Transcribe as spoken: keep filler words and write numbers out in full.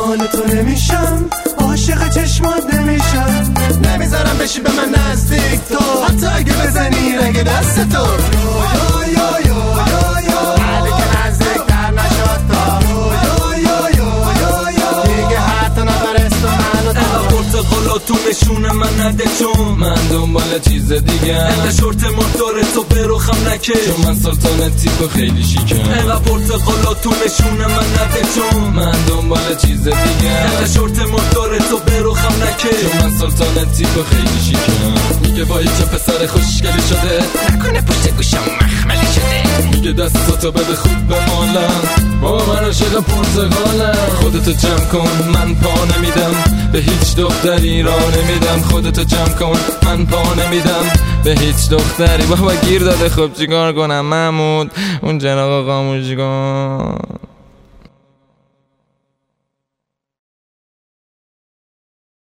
مال تو نمیشم، عاشق چشمات نمیشم، نمیذارم بشی به من نزدیک تو، حتی اگه بزنی رگ دست تو. یا یا یا یا یا علی که نزدیک در نشد تا، یا یا یا یا یا دیگه حتی نبرست و منو تو. پرتقالا تو نشونه من نده چون من دنبال چیز دیگه، انقدر شورت مردار تو بروخم نکش چون من سلطان تیپ خیلی شیکم. انقدر پرتقالا تو نشونه من نده چون من دنبال چیز دیگه، انقدر شورت مردار تو بروخم نکش چون من سلطان تیپ خیلی شیکم. میگه وای چه پسر خوشگلی شده، نکنه پشت گوشم مخملی شده، میگه دستاتو بده خوب به مالم، بابا من عاشق پرتقالم. خودتو جمع کن من پا نمیدم به هیچ دختری، را نمیدم. خودتو جمع کن من پا نمیدم به هیچ دختری. بابا گیر داده خب چیکار کنم محمود، اون جناق خاموش کن.